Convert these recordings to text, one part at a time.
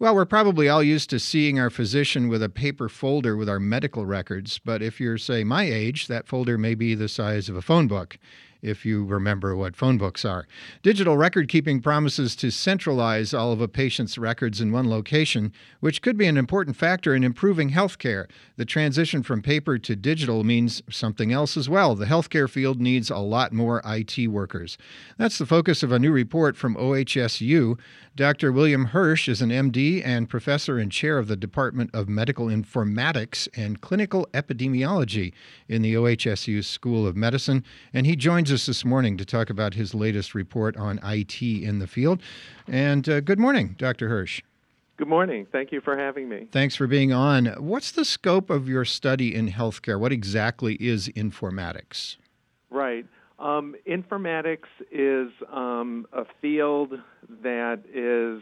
Well, we're probably all used to seeing our physician with a paper folder with our medical records, but if you're, say, my age, that folder may be the size of a phone book, if you remember what phone books are. Digital record keeping promises to centralize all of a patient's records in one location, which could be an important factor in improving healthcare. The transition from paper to digital means something else as well. The healthcare field needs a lot more IT workers. That's the focus of a new report from OHSU. Dr. William Hirsch is an MD and professor and chair of the Department of Medical Informatics and Clinical Epidemiology in the OHSU School of Medicine, and he joins us this morning to talk about his latest report on IT in the field. And good morning, Dr. Hirsch. Good morning. Thank you for having me. Thanks for being on. What's the scope of your study in healthcare? What exactly is informatics? Right. Informatics is a field that is,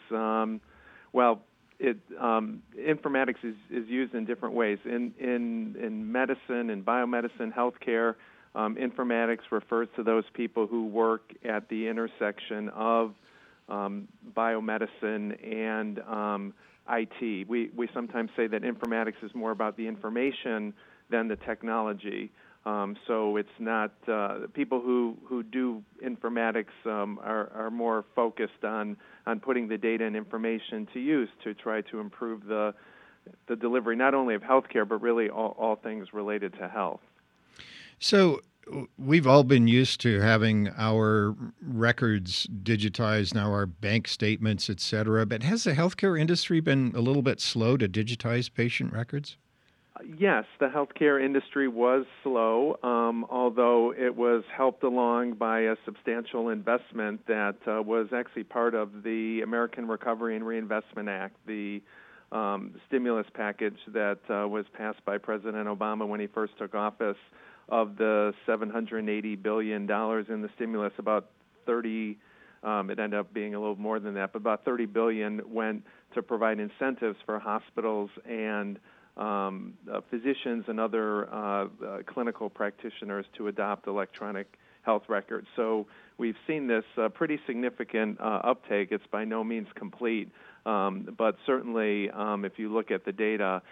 informatics is used in different ways. In medicine, in biomedicine, healthcare, informatics refers to those people who work at the intersection of biomedicine and IT. We sometimes say that informatics is more about the information than the technology. So it's not people who do informatics are more focused on putting the data and information to use to try to improve the delivery not only of healthcare but really all things related to health. So we've all been used to having our records digitized now, our bank statements, et cetera. But has the healthcare industry been a little bit slow to digitize patient records? Yes, the healthcare industry was slow, although it was helped along by a substantial investment that was actually part of the American Recovery and Reinvestment Act, the stimulus package that was passed by President Obama when he first took office. Of the $780 billion in the stimulus, about 30, it ended up being a little more than that, but about $30 billion went to provide incentives for hospitals and physicians and other clinical practitioners to adopt electronic health records. So we've seen this pretty significant uptake. It's by no means complete, but certainly if you look at the data,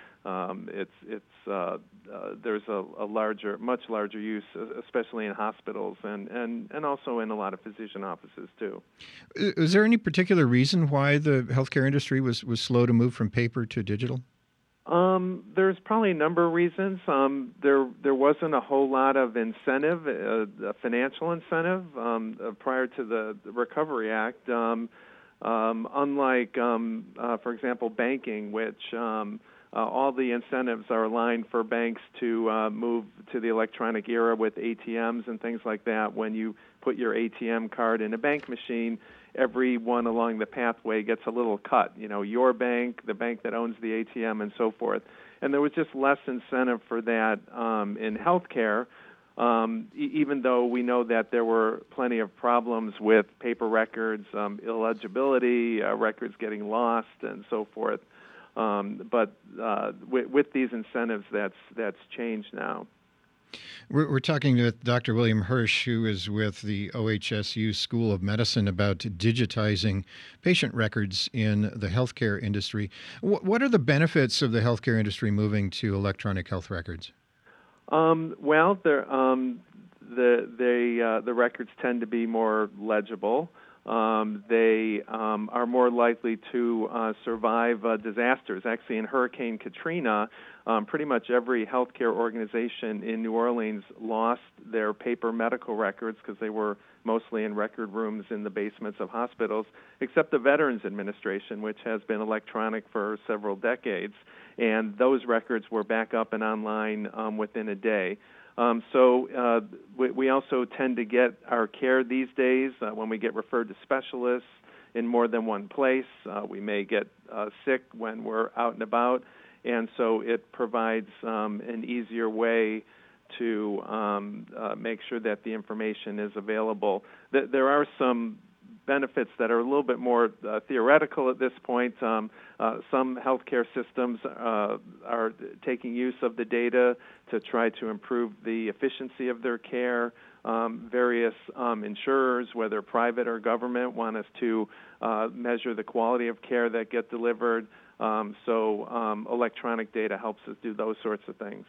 there's a much larger use, especially in hospitals and also in a lot of physician offices too. Is there any particular reason why the healthcare industry was slow to move from paper to digital? There's probably a number of reasons. There wasn't a whole lot of incentive, financial incentive, prior to the Recovery Act. Unlike, for example, banking, which all the incentives are aligned for banks to move to the electronic era with ATMs and things like that. When you put your ATM card in a bank machine, everyone along the pathway gets a little cut. You know, your bank, the bank that owns the ATM, and so forth. And there was just less incentive for that in healthcare, even though we know that there were plenty of problems with paper records, illegibility, records getting lost, and so forth. But with these incentives, that's changed now. We're talking with Dr. William Hirsch, who is with the OHSU School of Medicine, about digitizing patient records in the healthcare industry. What are the benefits of the healthcare industry moving to electronic health records? Well, the records tend to be more legible. They are more likely to survive disasters. Actually, in Hurricane Katrina, pretty much every healthcare organization in New Orleans lost their paper medical records because they were mostly in record rooms in the basements of hospitals, except the Veterans Administration, which has been electronic for several decades. And those records were back up and online within a day. So we also tend to get our care these days when we get referred to specialists in more than one place. We may get sick when we're out and about, and so it provides an easier way to make sure that the information is available. There are some benefits that are a little bit more theoretical at this point. Some healthcare systems are taking use of the data to try to improve the efficiency of their care. various insurers, whether private or government, want us to measure the quality of care that get delivered. So electronic data helps us do those sorts of things.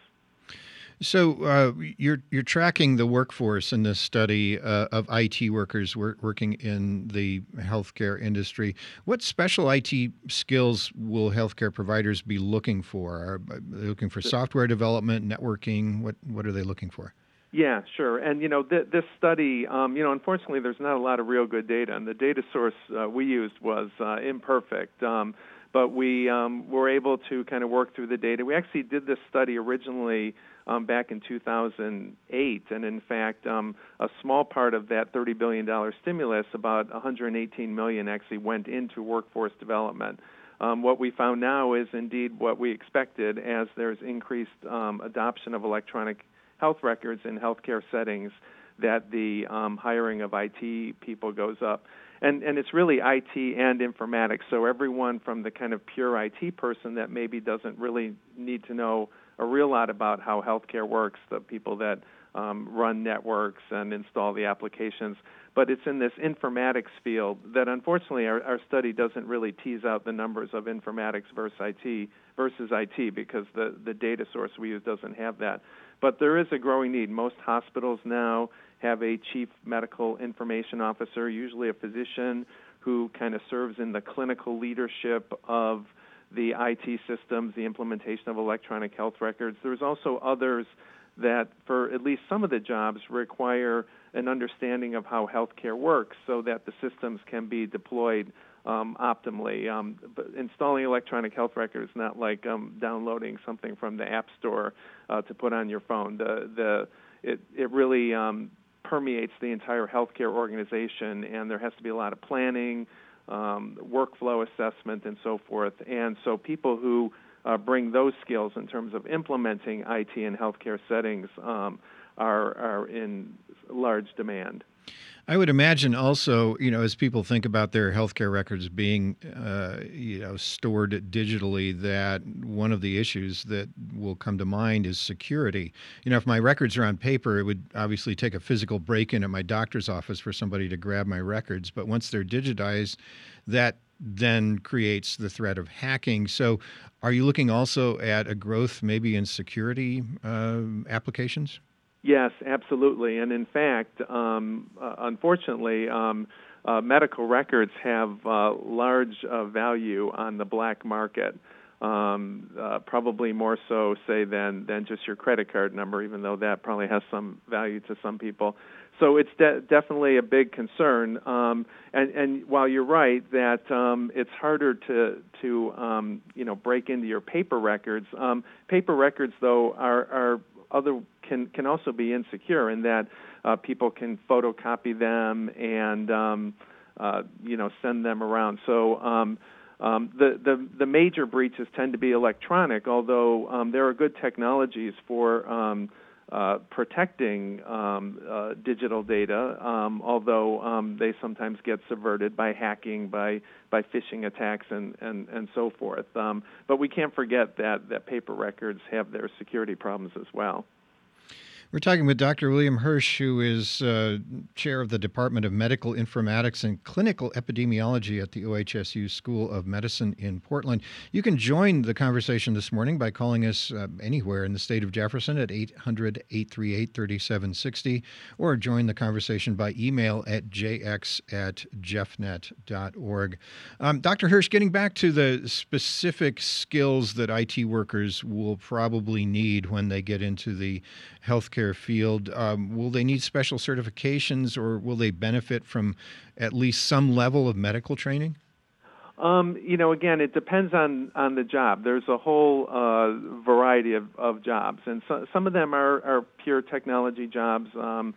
So you're tracking the workforce in this study of IT workers working in the healthcare industry. What special IT skills will healthcare providers be looking for? Are they looking for software development, networking? What are they looking for? Yeah, sure. And, this study, unfortunately, there's not a lot of real good data, and the data source we used was imperfect. But we were able to kind of work through the data. We actually did this study originally back in 2008, and in fact, a small part of that $30 billion stimulus, about $118 million, actually went into workforce development. What we found now is indeed what we expected, as there's increased adoption of electronic health records in healthcare settings, that the hiring of IT people goes up. And it's really IT and informatics, so everyone from the kind of pure IT person that maybe doesn't really need to know a real lot about how healthcare works, the people that run networks and install the applications, but it's in this informatics field that unfortunately our study doesn't really tease out the numbers of informatics versus IT because the data source we use doesn't have that. But there is a growing need. Most hospitals now have a chief medical information officer, usually a physician, who kind of serves in the clinical leadership of the IT systems, the implementation of electronic health records. There's also others that, for at least some of the jobs, require an understanding of how healthcare works so that the systems can be deployed optimally. But installing electronic health records is not like downloading something from the App Store to put on your phone. It really permeates the entire healthcare organization, and there has to be a lot of planning, workflow assessment, and so forth. And so people who bring those skills in terms of implementing IT in healthcare settings are in large demand. I would imagine also, as people think about their healthcare records being, stored digitally, that one of the issues that will come to mind is security. If my records are on paper, it would obviously take a physical break-in at my doctor's office for somebody to grab my records. But once they're digitized, that then creates the threat of hacking. So are you looking also at a growth maybe in security applications? Yes, absolutely. And in fact, unfortunately, medical records have large value on the black market, probably more so, say, than just your credit card number, even though that probably has some value to some people. So it's definitely a big concern. And while you're right that it's harder to break into your paper records, though are can also be insecure in that people can photocopy them and send them around. So the major breaches tend to be electronic, although there are good technologies for protecting digital data, although they sometimes get subverted by hacking, by phishing attacks, and so forth. But we can't forget that paper records have their security problems as well. We're talking with Dr. William Hirsch, who is chair of the Department of Medical Informatics and Clinical Epidemiology at the OHSU School of Medicine in Portland. You can join the conversation this morning by calling us anywhere in the state of Jefferson at 800-838-3760, or join the conversation by email at jx@jeffnet.org. Dr. Hirsch, getting back to the specific skills that IT workers will probably need when they get into the healthcare field, will they need special certifications, or will they benefit from at least some level of medical training? Again, it depends on the job. There's a whole variety of jobs, and some of them are pure technology jobs. Some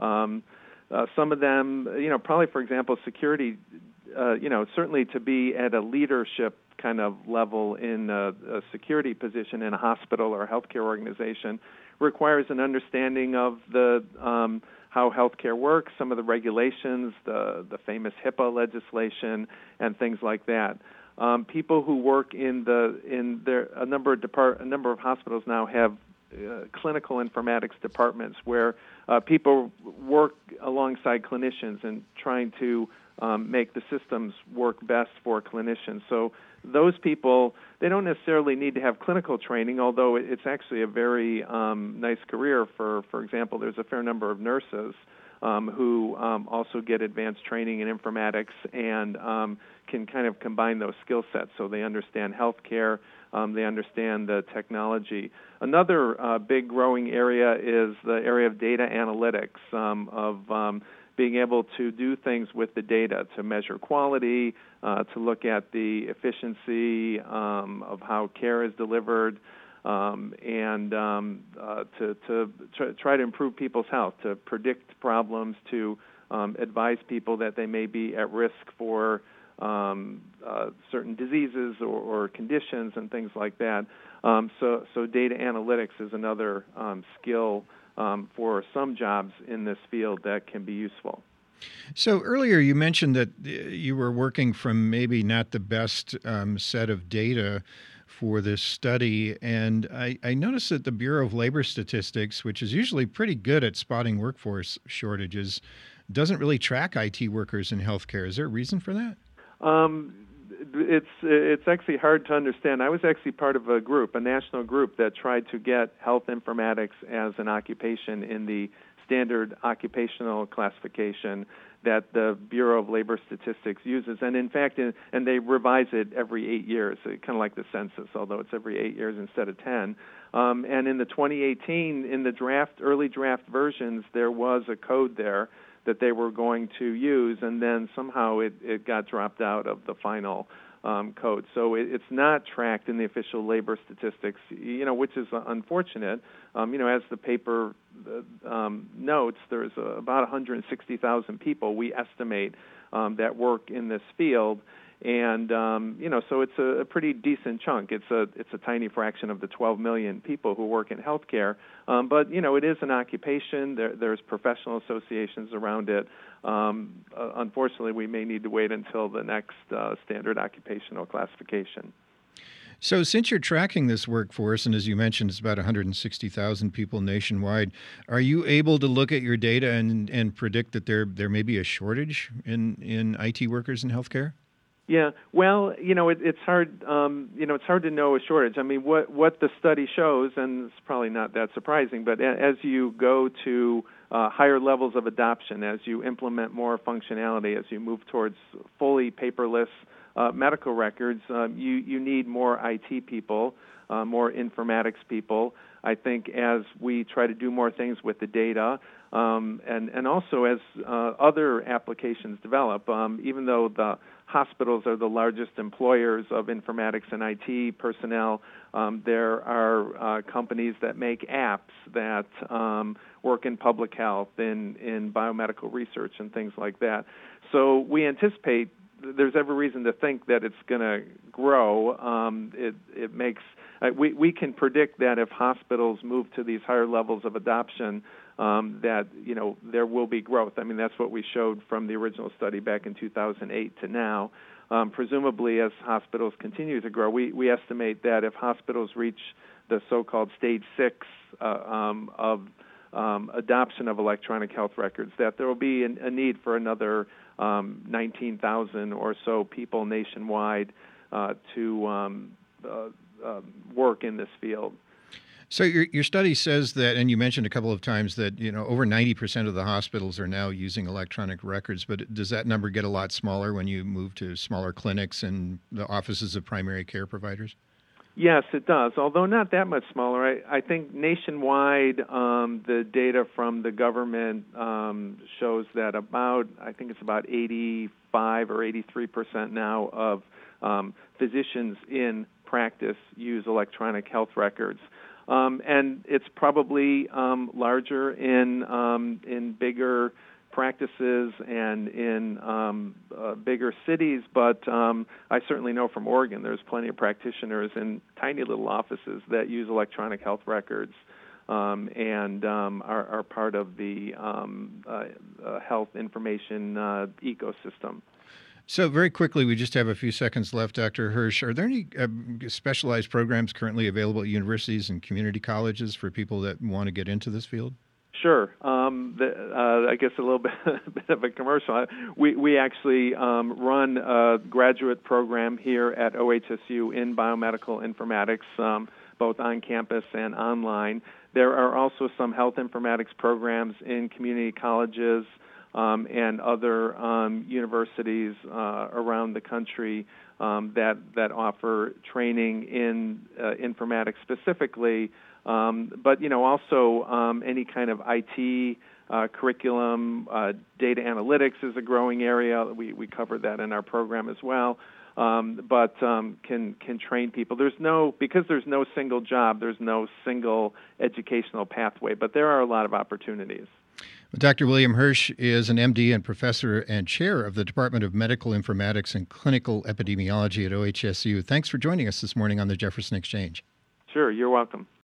of them, probably, for example, security, certainly to be at a leadership kind of level in a security position in a hospital or a healthcare organization requires an understanding of the how healthcare works, some of the regulations, the famous HIPAA legislation, and things like that. People who work a number of hospitals now have clinical informatics departments where people work alongside clinicians and trying to make the systems work best for clinicians. So those people, they don't necessarily need to have clinical training, although it's actually a very nice career. For example, there's a fair number of nurses who also get advanced training in informatics and can kind of combine those skill sets so they understand healthcare, they understand the technology. Another big growing area is the area of data analytics, of being able to do things with the data, to measure quality, to look at the efficiency of how care is delivered, and to try to improve people's health, to predict problems, to advise people that they may be at risk for certain diseases or conditions and things like that. So data analytics is another skill for some jobs in this field that can be useful. So earlier you mentioned that you were working from maybe not the best set of data for this study, and I noticed that the Bureau of Labor Statistics, which is usually pretty good at spotting workforce shortages, doesn't really track IT workers in healthcare. Is there a reason for that? It's actually hard to understand. I was actually part of a national group that tried to get health informatics as an occupation in the standard occupational classification that the Bureau of Labor Statistics uses. And in fact, and they revise it every 8 years, kind of like the census, although it's every 8 years instead of 10. And in the 2018, in the early draft versions, there was a code there that they were going to use, and then somehow it got dropped out of the final code. So it's not tracked in the official labor statistics, which is unfortunate. As the paper notes, there's about 160,000 people we estimate that work in this field. And so it's a pretty decent chunk. It's a tiny fraction of the 12 million people who work in healthcare. But it is an occupation. There's professional associations around it. Unfortunately, we may need to wait until the next standard occupational classification. So since you're tracking this workforce, and as you mentioned, it's about 160,000 people nationwide, are you able to look at your data and predict that there may be a shortage in IT workers in healthcare? Yeah, well, it's hard. It's hard to know a shortage. I mean, what the study shows, and it's probably not that surprising, but as you go to higher levels of adoption, as you implement more functionality, as you move towards fully paperless medical records, you need more IT people, more informatics people. I think as we try to do more things with the data, and also as other applications develop, even though the hospitals are the largest employers of informatics and IT personnel, there are companies that make apps that work in public health, in biomedical research, and things like that. So we anticipate there's every reason to think that it's going to grow. It makes we can predict that if hospitals move to these higher levels of adoption, that there will be growth. I mean, that's what we showed from the original study back in 2008 to now. Presumably, as hospitals continue to grow, we estimate that if hospitals reach the so-called stage 6 of adoption of electronic health records, that there will be a need for another 19,000 or so people nationwide to work in this field. So your study says that, and you mentioned a couple of times that over 90% of the hospitals are now using electronic records, but does that number get a lot smaller when you move to smaller clinics and the offices of primary care providers? Yes, it does, although not that much smaller. I think nationwide, the data from the government shows that about 85 or 83% now of physicians in practice use electronic health records. And it's probably larger in bigger practices and in bigger cities, but I certainly know from Oregon there's plenty of practitioners in tiny little offices that use electronic health records and are part of the health information ecosystem. So, very quickly, we just have a few seconds left, Dr. Hirsch. Are there any specialized programs currently available at universities and community colleges for people that want to get into this field? Sure. I guess a little bit, bit of a commercial. We actually run a graduate program here at OHSU in biomedical informatics, both on campus and online. There are also some health informatics programs in community colleges and other universities around the country that offer training in informatics specifically. But also any kind of IT curriculum, data analytics is a growing area. We cover that in our program as well. But can train people. Because there's no single job, there's no single educational pathway. But there are a lot of opportunities. Dr. William Hirsch is an MD and professor and chair of the Department of Medical Informatics and Clinical Epidemiology at OHSU. Thanks for joining us this morning on the Jefferson Exchange. Sure, you're welcome.